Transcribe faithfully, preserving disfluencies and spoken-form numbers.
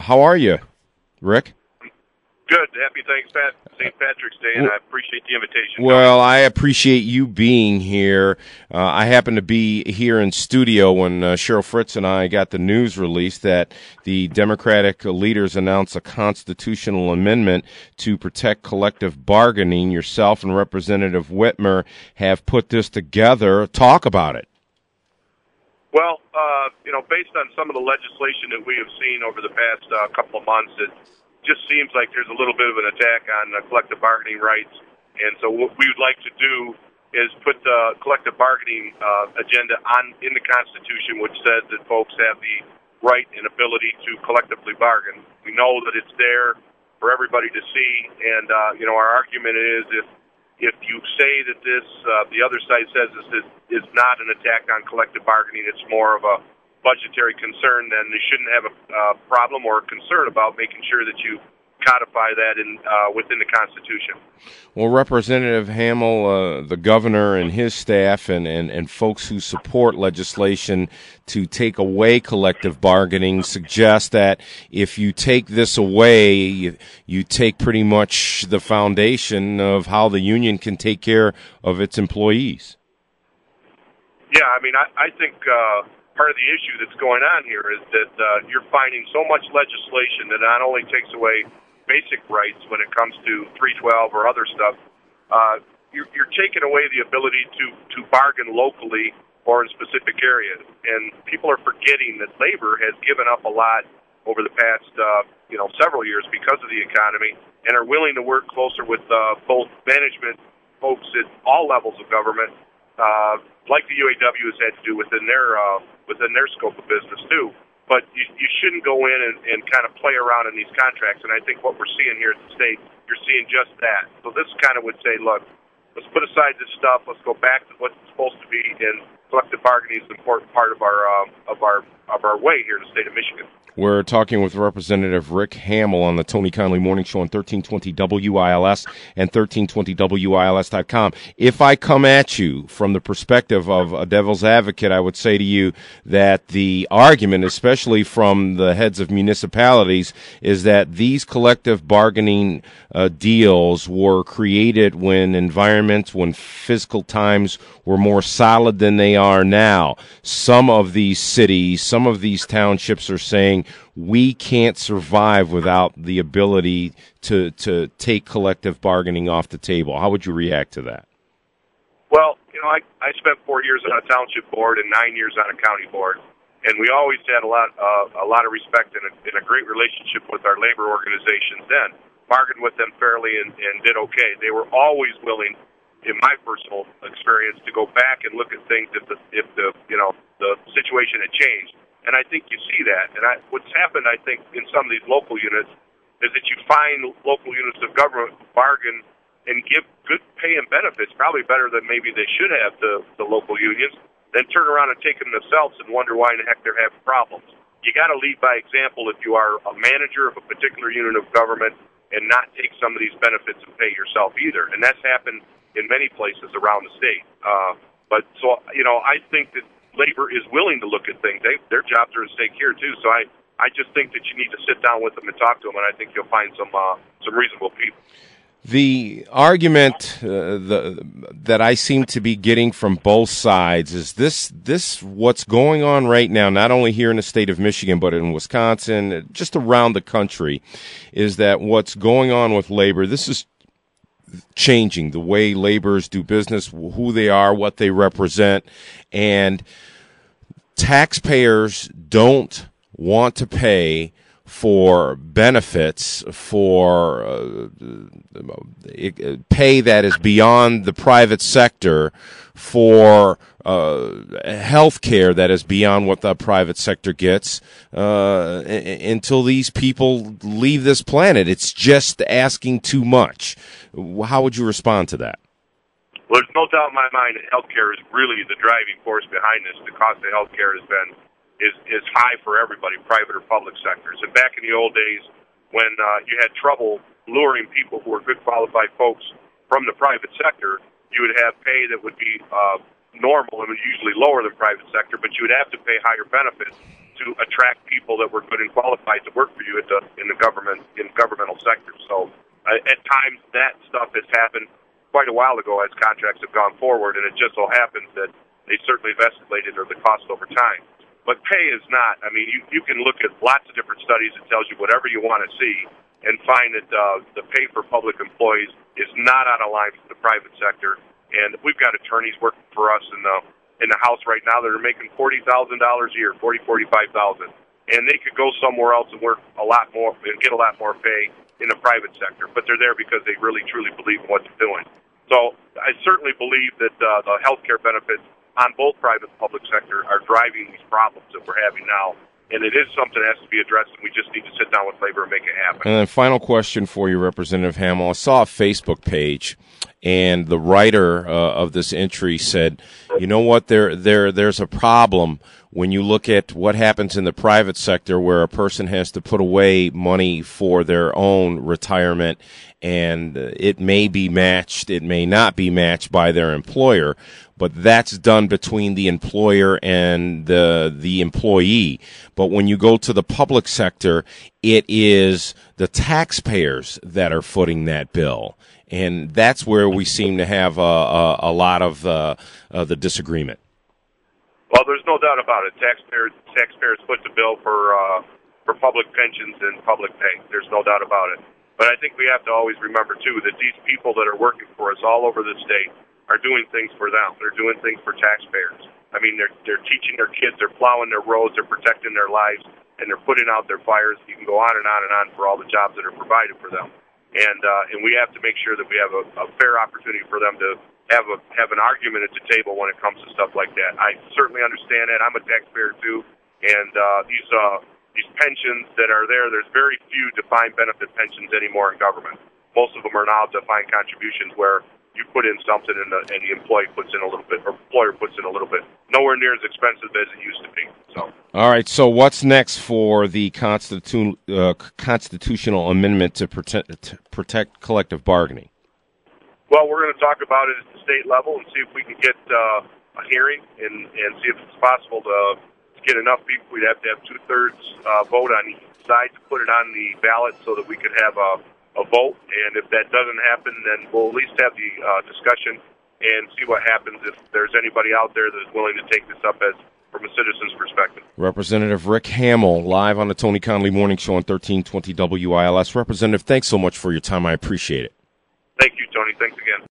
How are you, Rick? Good. Happy thanks, Pat. Saint Patrick's Day, and I appreciate the invitation. Well, I appreciate you being here. Uh, I happened to be here in studio when uh, Cheryl Fritz and I got the news release that the Democratic leaders announced a constitutional amendment to protect collective bargaining. Yourself and Representative Whitmer have put this together. Talk about it. Well, uh, you know, based on some of the legislation that we have seen over the past uh, couple of months, it just seems like there's a little bit of an attack on uh, collective bargaining rights. And so what we would like to do is put the collective bargaining uh, agenda on in the Constitution, which says that folks have the right and ability to collectively bargain. We know that it's there for everybody to see, and uh, you know, our argument is if if you say that this, uh, the other side says this is, is not an attack on collective bargaining, it's more of a budgetary concern, then they shouldn't have a uh, problem or a concern about making sure that you codify that in uh, within the Constitution. Well, Representative Hamel, uh, the governor and his staff and, and, and folks who support legislation to take away collective bargaining suggest that if you take this away, you, you take pretty much the foundation of how the union can take care of its employees. Yeah, I mean, I, I think uh, part of the issue that's going on here is that uh, you're finding so much legislation that not only takes away basic rights when it comes to three twelve or other stuff, uh, you're, you're taking away the ability to, to bargain locally or in specific areas. And people are forgetting that labor has given up a lot over the past, uh, you know, several years because of the economy, and are willing to work closer with uh, both management folks at all levels of government, uh, like the U A W has had to do within their uh, within their scope of business too. But you, you shouldn't go in and, and kind of play around in these contracts. And I think what we're seeing here at the state, you're seeing just that. So this kind of would say, look, let's put aside this stuff. Let's go back to what's supposed to be. And collective bargaining is an important part of our um, of our of our way here in the state of Michigan. We're talking with Representative Rick Hamel on the Tony Conley Morning Show on thirteen twenty W I L S and thirteen twenty W I L S dot com. If I come at you from the perspective of a devil's advocate, I would say to you that the argument, especially from the heads of municipalities, is that these collective bargaining uh, deals were created when environments, when fiscal times were more solid than they are now. Some of these cities, some of these townships are saying, we can't survive without the ability to to take collective bargaining off the table. How would you react to that? Well, you know, I, I spent four years on a township board and nine years on a county board, and we always had a lot uh, a lot of respect and a, and a great relationship with our labor organizations then. Bargained with them fairly and, and did okay. They were always willing, in my personal experience, to go back and look at things if the if the you know the situation had changed. And I think you see that. And I, what's happened, I think, in some of these local units is that you find local units of government bargain and give good pay and benefits, probably better than maybe they should have to the local unions, then turn around and take them themselves and wonder why in the heck they're having problems. You got to lead by example if you are a manager of a particular unit of government and not take some of these benefits and pay yourself either. And that's happened in many places around the state. Uh, but so, you know, I think that labor is willing to look at things. They, their jobs are at stake here too. So I, I just think that you need to sit down with them and talk to them, and I think you'll find some uh, some reasonable people. The argument uh, the, that I seem to be getting from both sides is this: this what's going on right now, not only here in the state of Michigan, but in Wisconsin, just around the country, is that what's going on with labor. This is changing the way laborers do business, who they are, what they represent, and taxpayers don't want to pay for benefits, for uh, pay that is beyond the private sector, for uh, health care that is beyond what the private sector gets, uh, until these people leave this planet. It's just asking too much. How would you respond to that? Well, there's no doubt in my mind that health care is really the driving force behind this. The cost of health care has been is is high for everybody, private or public sectors. And back in the old days, when uh, you had trouble luring people who were good qualified folks from the private sector, you would have pay that would be uh, normal and usually lower than private sector, but you would have to pay higher benefits to attract people that were good and qualified to work for you at the, in the government in governmental sector. So uh, at times that stuff has happened quite a while ago as contracts have gone forward, and it just so happens that they certainly have escalated or the cost over time. But pay is not. I mean, you, you can look at lots of different studies that tells you whatever you want to see and find that uh, the pay for public employees is not on a line with the private sector. And we've got attorneys working for us in the in the House right now that are making forty thousand dollars a year, forty, forty-five thousand, and they could go somewhere else and work a lot more and get a lot more pay in the private sector. But they're there because they really truly believe in what they're doing. So I certainly believe that uh, the health care benefits on both private and public sector are driving these problems that we're having now. And it is something that has to be addressed, and we just need to sit down with labor and make it happen. And then final question for you, Representative Hamel. I saw a Facebook page, and the writer uh, of this entry said, you know what, there, there, there's a problem when you look at what happens in the private sector where a person has to put away money for their own retirement, and it may be matched, it may not be matched by their employer, but that's done between the employer and the the employee. But when you go to the public sector, it is the taxpayers that are footing that bill. And that's where we seem to have a, a, a lot of uh, uh, the disagreement. Well, there's no doubt about it. Taxpayers taxpayers foot the bill for uh, for public pensions and public pay. There's no doubt about it. But I think we have to always remember, too, that these people that are working for us all over the state are doing things for them. They're doing things for taxpayers. I mean, they're they're teaching their kids, they're plowing their roads, they're protecting their lives, and they're putting out their fires. You can go on and on and on for all the jobs that are provided for them. And uh, and we have to make sure that we have a, a fair opportunity for them to have a have an argument at the table when it comes to stuff like that. I certainly understand that. I'm a taxpayer too, and uh, these uh, these pensions that are there, there's very few defined benefit pensions anymore in government. Most of them are now defined contributions where you put in something and the, and the employee puts in a little bit, or employer puts in a little bit. Nowhere near as expensive as it used to be. So. All right. So what's next for the constitu- uh, constitutional amendment to protect, to protect collective bargaining? Well, we're going to talk about it at the state level and see if we can get uh, a hearing and, and see if it's possible to, to get enough people. We'd have to have two-thirds uh, vote on each side to put it on the ballot so that we could have a a vote, and if that doesn't happen, then we'll at least have the uh, discussion and see what happens if there's anybody out there that is willing to take this up as from a citizen's perspective. Representative Rick Hamel, live on the Tony Conley Morning Show on thirteen twenty W I L S. Representative, thanks so much for your time. I appreciate it. Thank you, Tony. Thanks again.